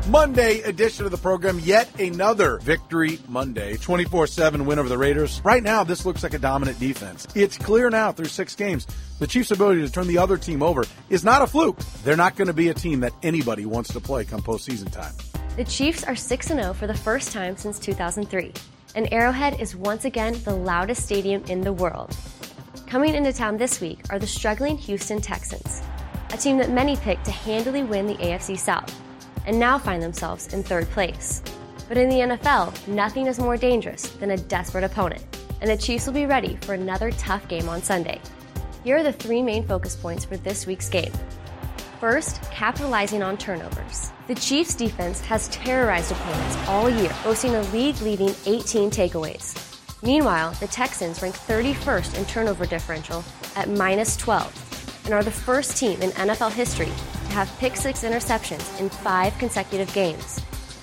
Monday edition of the program. Yet another victory Monday. 24-7 win over the Raiders. Right now, this looks like a dominant defense. It's clear now through 6 games. The Chiefs' ability to turn the other team over is not a fluke. They're not going to be a team that anybody wants to play come postseason time. The Chiefs are 6-0 for the first time since 2003. And Arrowhead is once again the loudest stadium in the world. Coming into town this week are the struggling Houston Texans, a team that many picked to handily win the AFC South, and now find themselves in 3rd place. But in the NFL, nothing is more dangerous than a desperate opponent, and the Chiefs will be ready for another tough game on Sunday. Here are the 3 main focus points for this week's game. First, capitalizing on turnovers. The Chiefs' defense has terrorized opponents all year, boasting a league-leading 18 takeaways. Meanwhile, the Texans rank 31st in turnover differential at -12 and are the first team in NFL history to have pick-6 interceptions in 5 consecutive games.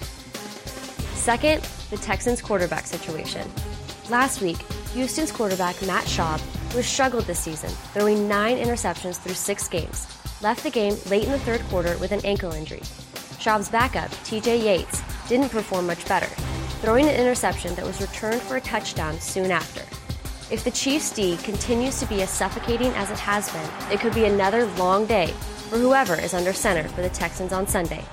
Second, the Texans' quarterback situation. Last week, Houston's quarterback Matt Schaub, who has struggled this season, throwing 9 interceptions through 6 games, left the game late in the 3rd quarter with an ankle injury. Schaub's backup, TJ Yates, didn't perform much better, throwing an interception that was returned for a touchdown soon after. If the Chiefs' D continues to be as suffocating as it has been, it could be another long day for whoever is under center for the Texans on Sunday.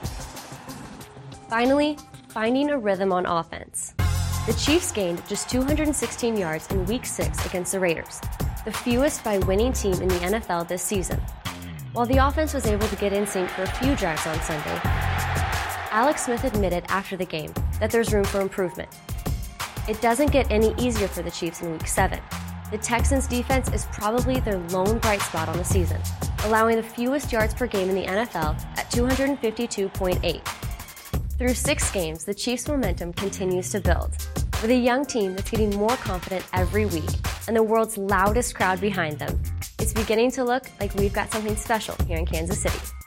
Finally, finding a rhythm on offense. The Chiefs gained just 216 yards in Week 6 against the Raiders, the fewest by a winning team in the NFL this season. While the offense was able to get in sync for a few drives on Sunday, Alex Smith admitted after the game that there's room for improvement. It doesn't get any easier for the Chiefs in Week 7. The Texans' defense is probably their lone bright spot on the season, allowing the fewest yards per game in the NFL at 252.8. Through 6 games, the Chiefs' momentum continues to build, with a young team that's getting more confident every week and the world's loudest crowd behind them. It's beginning to look like we've got something special here in Kansas City.